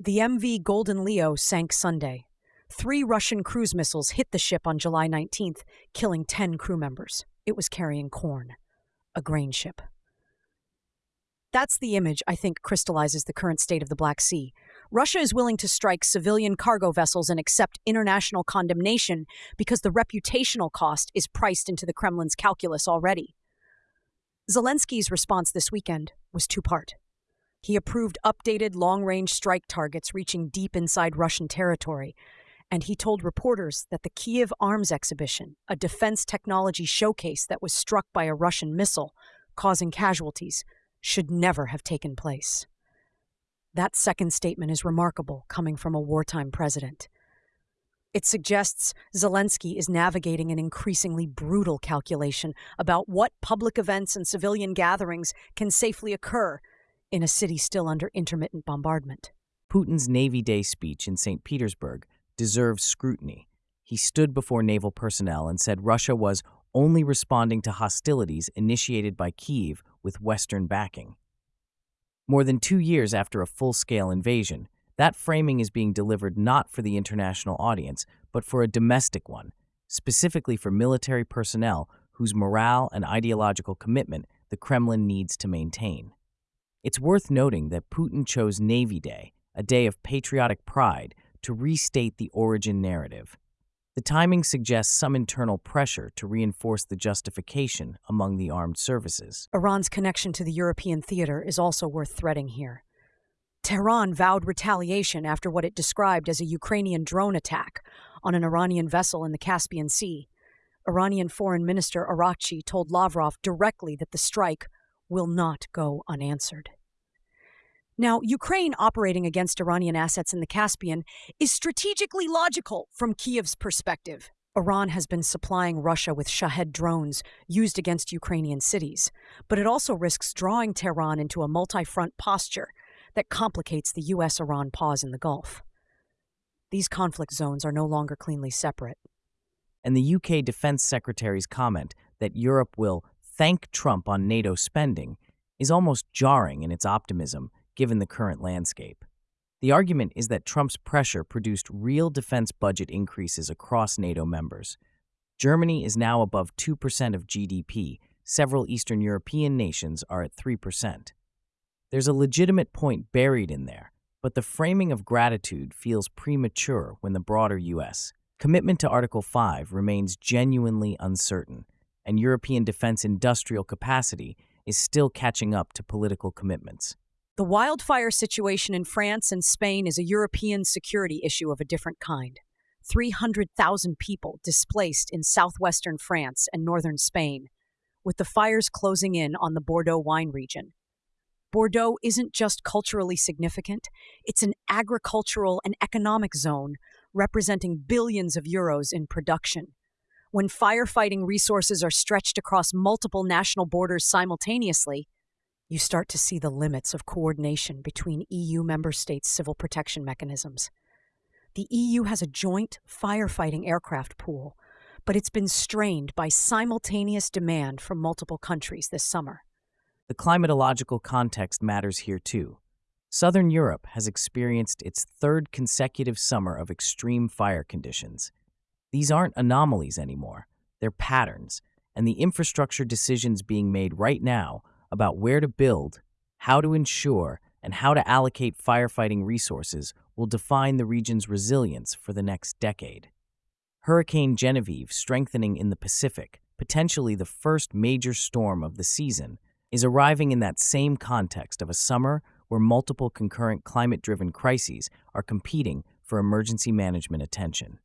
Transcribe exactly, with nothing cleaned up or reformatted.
The M V Golden Leo sank Sunday. Three Russian cruise missiles hit the ship on July nineteenth, killing ten crew members. It was carrying corn, a grain ship. That's the image I think crystallizes the current state of the Black Sea. Russia is willing to strike civilian cargo vessels and accept international condemnation because the reputational cost is priced into the Kremlin's calculus already. Zelensky's response this weekend was two-part. He approved updated long-range strike targets reaching deep inside Russian territory, and he told reporters that the Kyiv Arms Exhibition, a defense technology showcase that was struck by a Russian missile, causing casualties, should never have taken place. That second statement is remarkable, coming from a wartime president. It suggests Zelensky is navigating an increasingly brutal calculation about what public events and civilian gatherings can safely occur in a city still under intermittent bombardment. Putin's Navy Day speech in Saint Petersburg deserves scrutiny. He stood before naval personnel and said Russia was only responding to hostilities initiated by Kyiv with Western backing. More than two years after a full-scale invasion, that framing is being delivered not for the international audience, but for a domestic one, specifically for military personnel whose morale and ideological commitment the Kremlin needs to maintain. It's worth noting that Putin chose Navy Day, a day of patriotic pride, to restate the origin narrative. The timing suggests some internal pressure to reinforce the justification among the armed services. Iran's connection to the European theater is also worth threading here. Tehran vowed retaliation after what it described as a Ukrainian drone attack on an Iranian vessel in the Caspian Sea. Iranian Foreign Minister Araghchi told Lavrov directly that the strike will not go unanswered. Now, Ukraine operating against Iranian assets in the Caspian is strategically logical from Kyiv's perspective. Iran has been supplying Russia with Shahed drones used against Ukrainian cities, but it also risks drawing Tehran into a multi-front posture that complicates the U S Iran pause in the Gulf. These conflict zones are no longer cleanly separate. And the U K Defense Secretary's comment that Europe will thank Trump on NATO spending is almost jarring in its optimism given the current landscape. The argument is that Trump's pressure produced real defense budget increases across NATO members. Germany is now above two percent of G D P. Several Eastern European nations are at three percent. There's a legitimate point buried in there, but the framing of gratitude feels premature when the broader U S commitment to Article five remains genuinely uncertain, and European defense industrial capacity is still catching up to political commitments. The wildfire situation in France and Spain is a European security issue of a different kind. three hundred thousand people displaced in southwestern France and northern Spain, with the fires closing in on the Bordeaux wine region. Bordeaux isn't just culturally significant, it's an agricultural and economic zone representing billions of euros in production. When firefighting resources are stretched across multiple national borders simultaneously, you start to see the limits of coordination between E U member states' civil protection mechanisms. The E U has a joint firefighting aircraft pool, but it's been strained by simultaneous demand from multiple countries this summer. The climatological context matters here too. Southern Europe has experienced its third consecutive summer of extreme fire conditions. These aren't anomalies anymore, they're patterns, and the infrastructure decisions being made right now about where to build, how to ensure, and how to allocate firefighting resources will define the region's resilience for the next decade. Hurricane Genevieve, strengthening in the Pacific, potentially the first major storm of the season, is arriving in that same context of a summer where multiple concurrent climate-driven crises are competing for emergency management attention.